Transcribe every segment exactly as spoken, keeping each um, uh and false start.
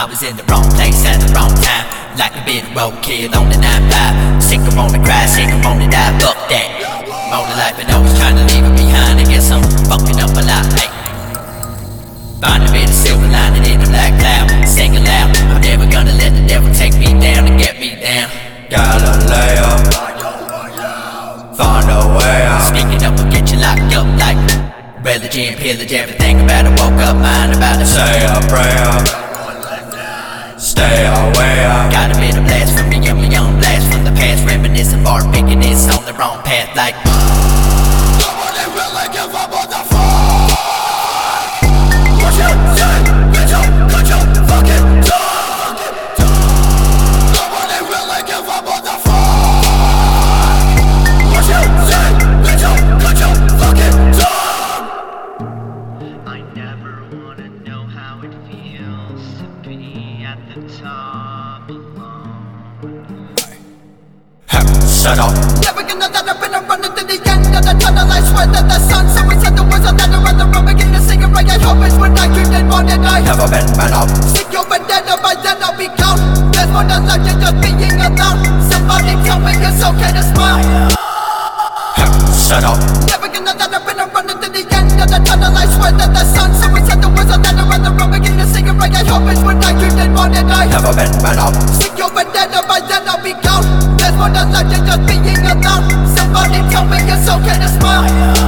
I was in the wrong place at the wrong time, like a bit of roadkill on the nine five. Sick of wanna cry, sick of wanna die, fuck that. All the life and always trying to leave it behind. I guess I'm fucking up a lot, hey. Find a bit of silver lining in the black cloud. Sing aloud, I'm never gonna let the devil take me down and get me down. Gotta lay up, find a way out. Speaking up will get you locked up like religion, pillage, everything about it. Woke up, mind about it. Say a prayer, stay away up. Got a bit of blast from me, I'm a young blast from the past. Reminiscing, bar picking this on the wrong path like nobody really give up on the phone. What you say, bitch, you cut your fucking tongue. Nobody really give up on the phone. What you say, bitch, you cut your fucking tongue. I never wanna know how it feels to be at the top alone. Shut up. Never gonna let up and I'm running to the end of the tunnel. I swear that the sun, someone said the words of that are on the road. Begin to sing it right. I hope it's when I dreamed and wanted I Never been better. sick, you're been dead, or by then I'll be gone. There's more than life than just being alone. Somebody tell me it's okay to smile. Shut up. Never gonna let up and I'm running to the end of the tunnel. I swear that the sun, someone said the words of that are on the road. Begin to sing it right. I hope it's when I dreamed and wanted I Never been better. sick, you're been dead, or by then I'll be gone. There's more than life than just being alone. Somebody tell me it's okay to smile.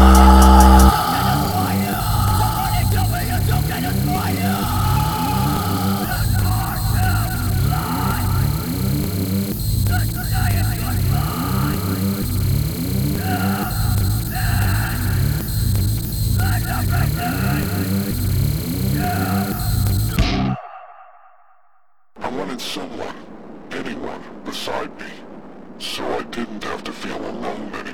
I wanted someone, anyone, beside me, so I didn't have to feel alone anymore.